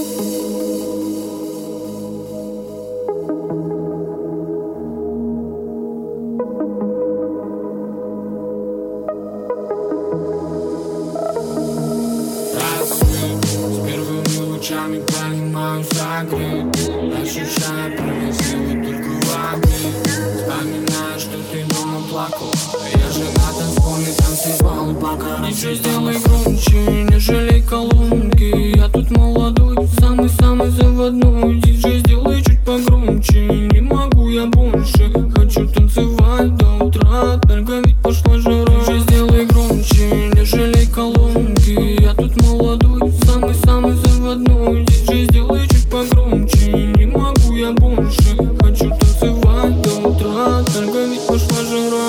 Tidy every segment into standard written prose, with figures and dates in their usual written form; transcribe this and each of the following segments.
Лучами понимаю согрет, ощущаю прилив силы только в огне. Вспоминаю, что ты дома плакала, я же на танцполе танцевал, пока диджей сделай громче, не жалей колонки. Я тут молодой, самый-самый заводной. Диджей сделай чуть погромче, не могу я больше. Хочу танцевать до утра, только ведь пошла жара. Диджей сделай громче, не жалей колонки. Я тут молодой, самый-самый заводной. Диджей сделай чуть погромче, не могу я больше. Хочу танцевать до утра, только ведь пошла жара.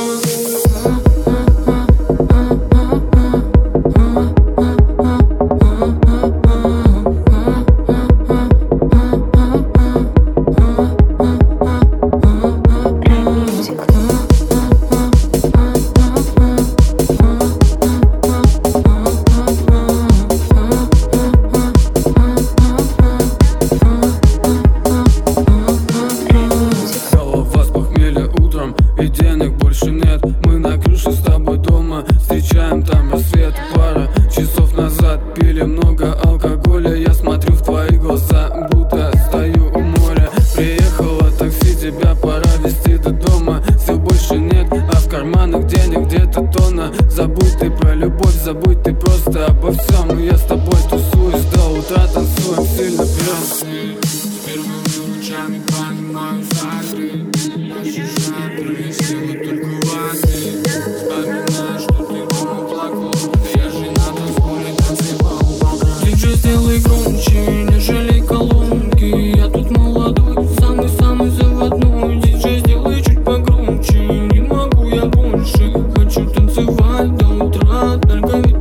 И денег больше нет. Мы на крыше с тобой дома, встречаем там рассвет. Пара часов назад пили много алкоголя. Я смотрю в твои глаза, будто стою у моря. Приехало такси, тебя пора везти до дома. Сил больше нет, а в карманах денег где-то тонна. Забудь ты про любовь, забудь ты просто обо всем. И я с тобой тусуюсь до утра, танцуем сильно пьем. С первыми лучами понимаю согрет, ощущаю прилив силы только в огне. Вспоминаю, что ты дома плакала, я же на танцполе танцевал, пока диджей сделай громче, не жалей колонки. Я тут молодой, самый-самый заводной. Диджей сделай чуть погромче, не могу я больше. Хочу танцевать до утра, только